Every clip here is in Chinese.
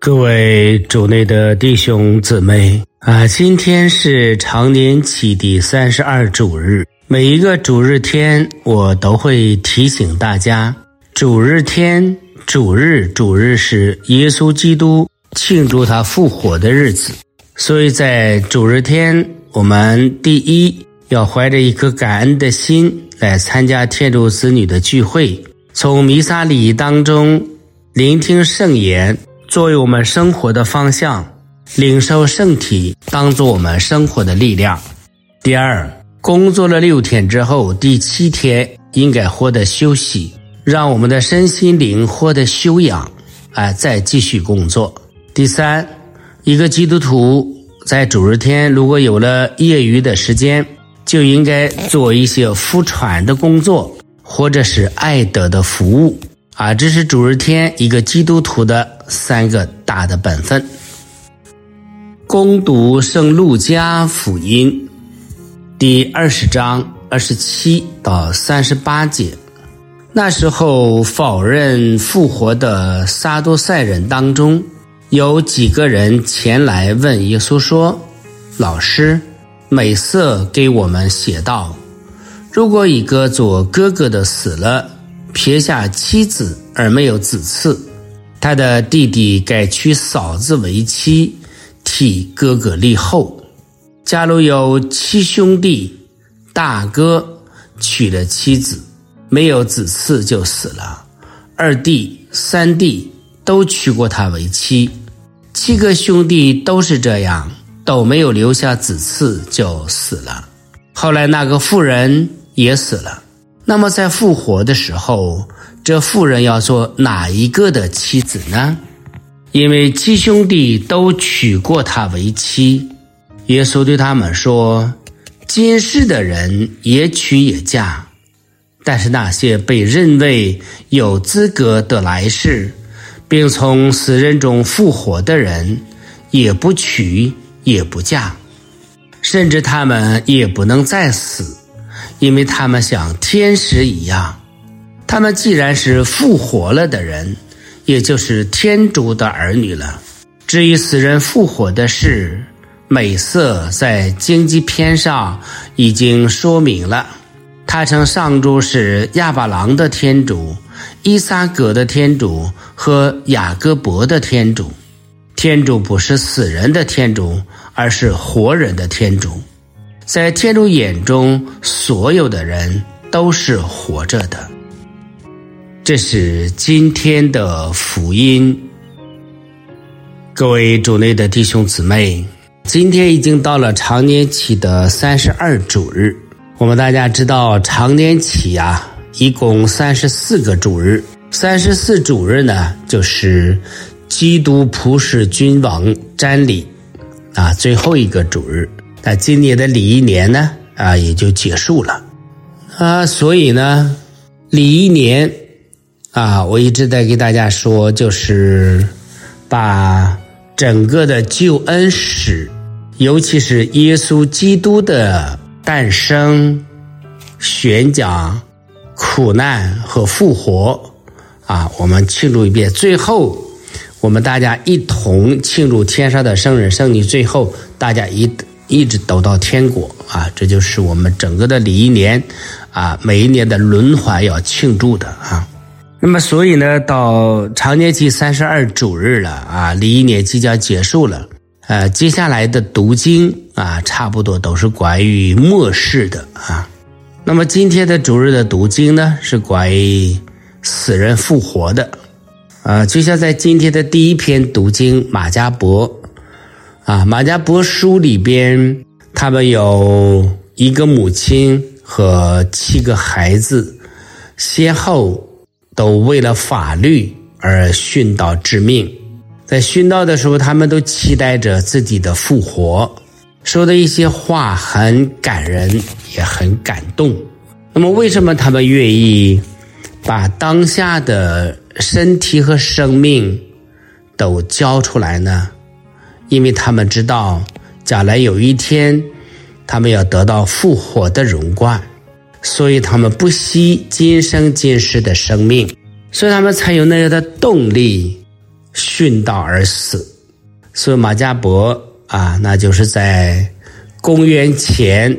各位主内的弟兄姊妹今天是常年期第32主日。每一个主日天我都会提醒大家，主日天、主日是耶稣基督庆祝他复活的日子。所以在主日天，我们第一要怀着一颗感恩的心来参加天主子女的聚会，从弥撒礼仪当中聆听圣言作为我们生活的方向，领受圣体当作我们生活的力量。第二，工作了6天之后，第7天应该获得休息，让我们的身心灵获得休养，再继续工作。第三，一个基督徒在主日天如果有了业余的时间，就应该做一些福传的工作，或者是爱德的服务这是主日天一个基督徒的3个大的本分。恭读圣路加福音第20章27到38节。那时候否认复活的撒都塞人当中，有几个人前来问耶稣说：老师，美色给我们写道，如果一个做哥哥的死了，撇下妻子而没有子嗣，他的弟弟该娶嫂子为妻，替哥哥立后。假如有7兄弟，大哥娶了妻子，没有子嗣就死了，2弟、3弟都娶过她为妻，7个兄弟都是这样，都没有留下子嗣就死了。后来那个妇人也死了。那么在复活的时候，这妇人要做哪一个的妻子呢？因为7兄弟都娶过她为妻。耶稣对他们说，今世的人也娶也嫁，但是那些被认为有资格得来世并从死人中复活的人，也不娶也不嫁，甚至他们也不能再死，因为他们像天使一样。他们既然是复活了的人，也就是天主的儿女了。至于死人复活的事，美色在经济篇上已经说明了。他称上主是亚巴郎的天主、伊撒格的天主和雅各伯的天主。天主不是死人的天主，而是活人的天主。在天主眼中，所有的人都是活着的。这是今天的福音。各位主内的弟兄姊妹，今天已经到了常年期的32主日。我们大家知道常年期一共34个主日。34主日呢，就是基督普世君王瞻礼最后一个主日。那今年的礼仪年呢也就结束了所以呢，礼仪年我一直在给大家说，就是把整个的救恩史，尤其是耶稣基督的诞生、宣讲、苦难和复活我们庆祝一遍。最后我们大家一同庆祝天上的圣人圣女，最后大家一直都到天国这就是我们整个的礼仪年每一年的轮环要庆祝的那么所以呢，到常年期32主日了礼仪年即将结束了接下来的读经差不多都是关于末世的那么今天的主日的读经呢，是关于死人复活的就像在今天的第一篇读经马加伯马加伯书里边，他们有一个母亲和7个孩子，先后都为了法律而殉道致命。在殉道的时候，他们都期待着自己的复活，说的一些话很感人，也很感动。那么为什么他们愿意把当下的身体和生命都交出来呢？因为他们知道将来有一天他们要得到复活的荣冠，所以他们不惜今生今世的生命，所以他们才有那样的动力殉道而死。所以马加伯那就是在公元前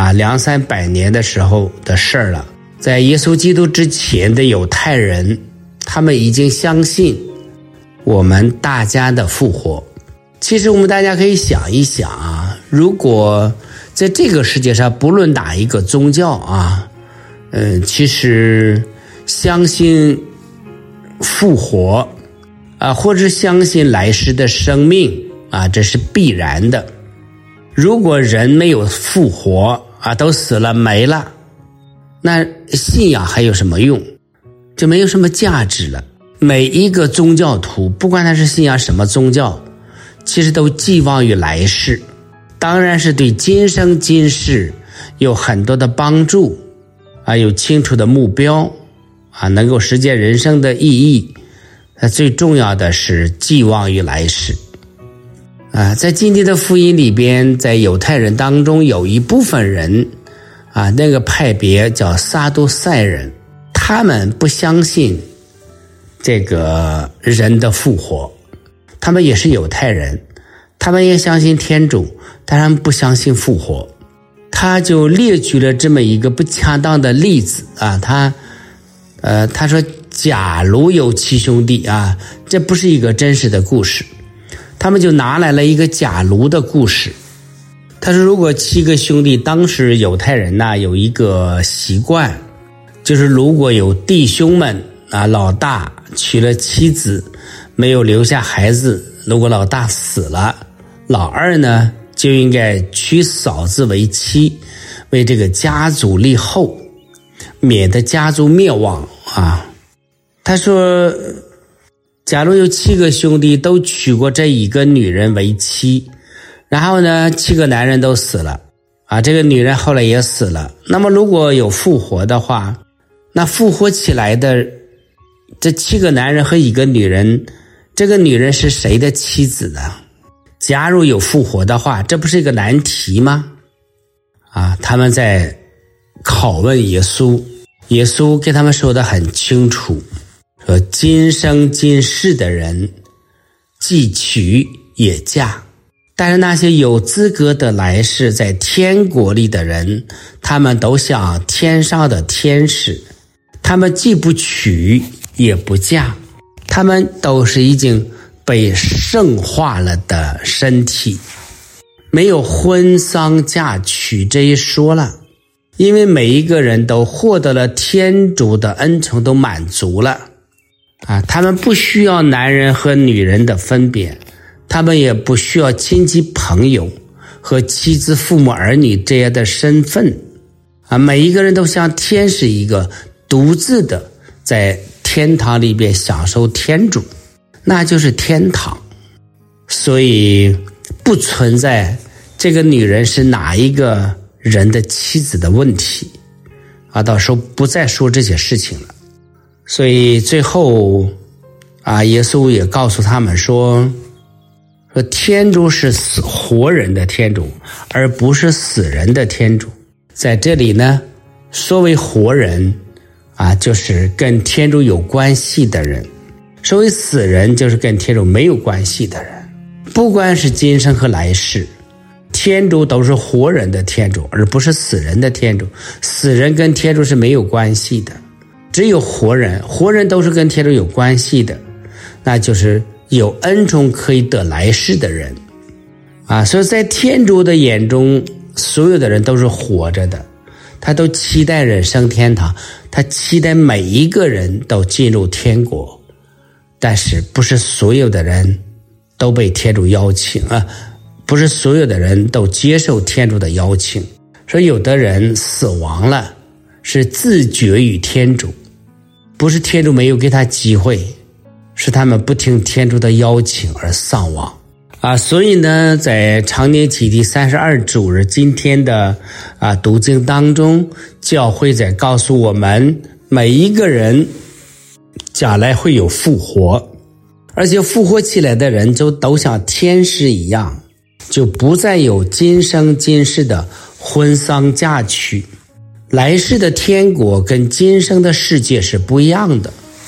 200-300年的时候的事了。在耶稣基督之前的犹太人，他们已经相信我们大家的复活。其实我们大家可以想一想如果在这个世界上不论哪一个宗教其实相信复活或者相信来世的生命这是必然的。如果人没有复活都死了没了，那信仰还有什么用？就没有什么价值了。每一个宗教徒，不管他是信仰什么宗教，其实都寄望于来世，当然是对今生今世有很多的帮助有清楚的目标能够实现人生的意义。最重要的是寄望于来世在今天的福音里边，在犹太人当中有一部分人那个派别叫撒都塞人，他们不相信这个人的复活。他们也是犹太人，他们也相信天主，但他们不相信复活。他就列举了这么一个不恰当的例子他说假如有7兄弟这不是一个真实的故事。他们就拿来了一个假如的故事。他说如果7个兄弟，当时犹太人有一个习惯，就是如果有弟兄们老大娶了妻子没有留下孩子，如果老大死了，老二呢就应该娶嫂子为妻，为这个家族立后，免得家族灭亡他说假如有7个兄弟都娶过这一个女人为妻，然后呢7个男人都死了这个女人后来也死了，那么如果有复活的话，那复活起来的这7个男人和一个女人，这个女人是谁的妻子呢？假如有复活的话，这不是一个难题吗？他们在拷问耶稣，耶稣给他们说得很清楚，说今生今世的人既娶也嫁，但是那些有资格的来世在天国里的人，他们都像天上的天使，他们既不娶也不嫁，他们都是已经被圣化了的身体，没有婚丧嫁娶这一说了。因为每一个人都获得了天主的恩宠，都满足了他们不需要男人和女人的分别，他们也不需要亲戚朋友和妻子父母儿女这样的身份每一个人都像天使一个独自的在天堂里边享受天主，那就是天堂。所以不存在这个女人是哪一个人的妻子的问题到时候不再说这些事情了。所以最后耶稣也告诉他们说天主是活人的天主，而不是死人的天主。在这里呢，所谓活人就是跟天主有关系的人，所谓死人就是跟天主没有关系的人。不管是今生和来世，天主都是活人的天主，而不是死人的天主。死人跟天主是没有关系的，只有活人，活人都是跟天主有关系的，那就是有恩宠可以得来世的人所以在天主的眼中，所有的人都是活着的，他都期待人生天堂，他期待每一个人都进入天国。但是不是所有的人都被天主邀请不是所有的人都接受天主的邀请。说有的人死亡了是自绝于天主，不是天主没有给他机会，是他们不听天主的邀请而丧亡所以呢，在常年期第32主日今天的读经当中，教会在告诉我们每一个人将来会有复活，而且复活起来的人就都像天使一样，就不再有今生今世的婚丧嫁娶。来世的天国跟今生的世界是不一样的。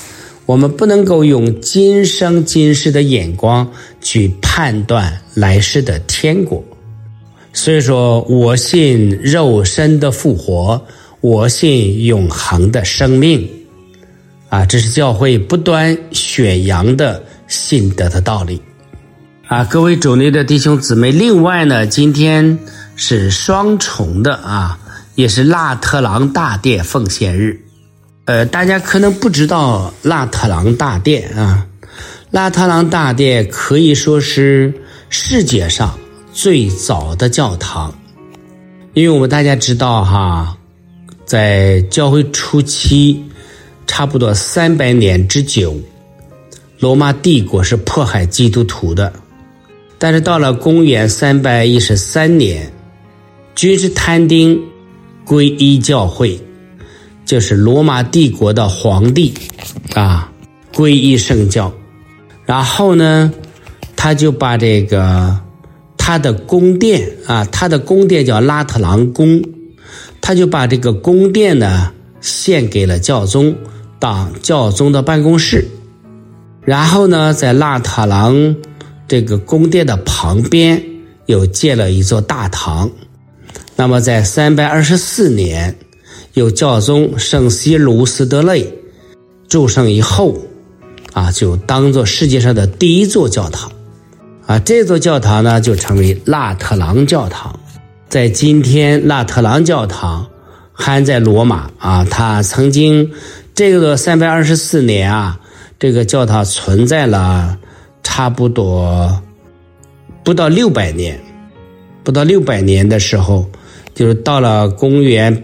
我们不能够用今生今世的眼光去判断来世的天国。所以说，我信肉身的复活，我信永恒的生命这是教会不断宣扬的信德的道理各位主内的弟兄姊妹，另外呢，今天是双重的也是腊特朗大殿奉献日。大家可能不知道腊特朗大殿腊特朗大殿可以说是世界上最早的教堂。因为我们大家知道在教会初期差不多300年之久，罗马帝国是迫害基督徒的。但是到了公元313年，君士坦丁皈依教会，就是罗马帝国的皇帝皈依圣教。然后呢，他就把他的宫殿他的宫殿叫拉特朗宫，他就把这个宫殿呢献给了教宗，当教宗的办公室。然后呢，在拉特朗这个宫殿的旁边又建了一座大堂。那么在324年，由教宗圣西鲁斯德雷祝圣以后就当作世界上的第一座教堂这座教堂呢就成为腊特朗教堂。在今天，腊特朗教堂还在罗马它曾经这个324年这个教堂存在了差不多不到600年的时候，就是到了公元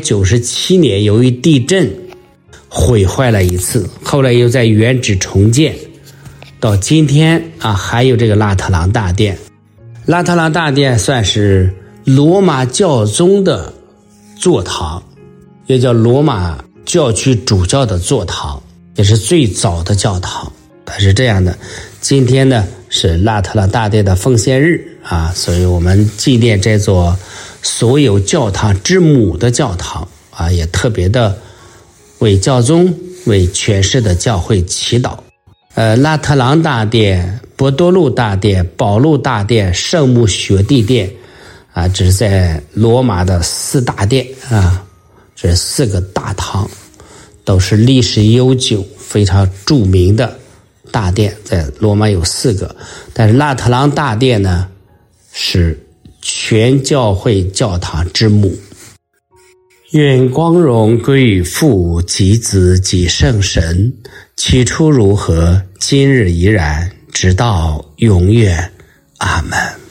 897年，由于地震毁坏了一次，后来又在原址重建，到今天还有这个腊特朗大殿。腊特朗大殿算是罗马教宗的座堂，也叫罗马教区主教的座堂，也是最早的教堂。它是这样的，今天呢是腊特朗大殿的奉献日所以我们纪念这座所有教堂之母的教堂也特别的为教宗为全世的教会祈祷。腊特朗大殿、博多禄大殿、保禄大殿、圣母雪地殿这是在罗马的4大殿这4个大堂都是历史悠久非常著名的大殿，在罗马有4个。但是腊特朗大殿呢是全教会教堂之母。愿光荣归于父及子及圣神，起初如何，今日依然，直到永远。阿们。